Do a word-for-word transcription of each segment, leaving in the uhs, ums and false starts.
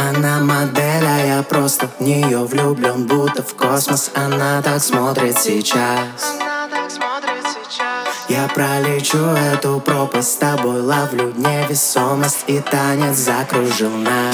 Она модель, а я просто в нее влюблен, будто в космос. Она так смотрит сейчас. Я пролечу эту пропасть с тобой, ловлю невесомость, и танец закружил нас.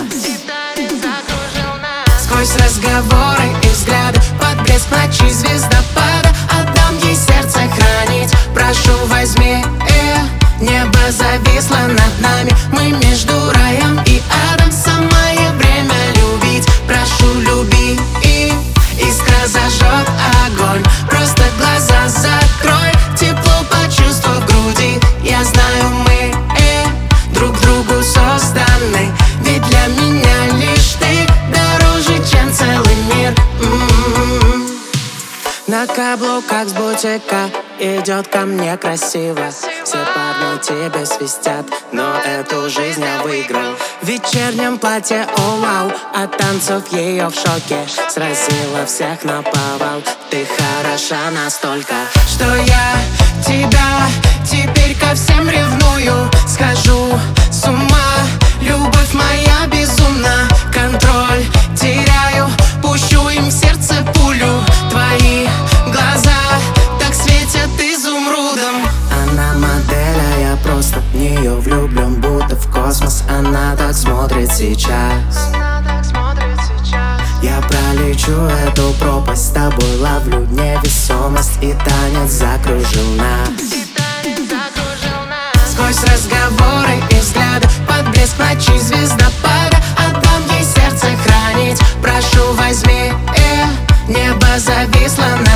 Сквозь разговоры и взгляды, под блеск ночи звездопада, отдам ей сердце хранить. Прошу, возьми, э, небо зависло над нами. Мы между раем и адом, самое время любить. Прошу, люби, и искра зажжет огонь. Просто глаза закрой, тепло почувствуй в груди. Я знаю, мы, э, друг другу созданы, ведь для меня лишь ты дороже, чем целый мир. М-м-м. На каблуках с бутика идет ко мне красиво. Все парни тебе свистят, но эту жизнь я выиграл. В вечернем платье, о вау, от танцев ее в шоке. Сразила всех на повал. Ты хороша настолько, что я тебя теперь ко всем ревную. Схожу с ума, любовь моя безумна. Контроль теряю, пущу им в сердце пулю. Твои глаза так светят изумрудом. Она модель, а я просто в нее влюблен, будто в космос. Она так смотрит сейчас. Я пролечу эту пропасть с тобой, ловлю невесомость, и танец закружил нас. Сквозь разговоры и взгляды, под блеск ночи звездопада, отдам ей сердце хранить. Прошу, возьми, э, небо зависло над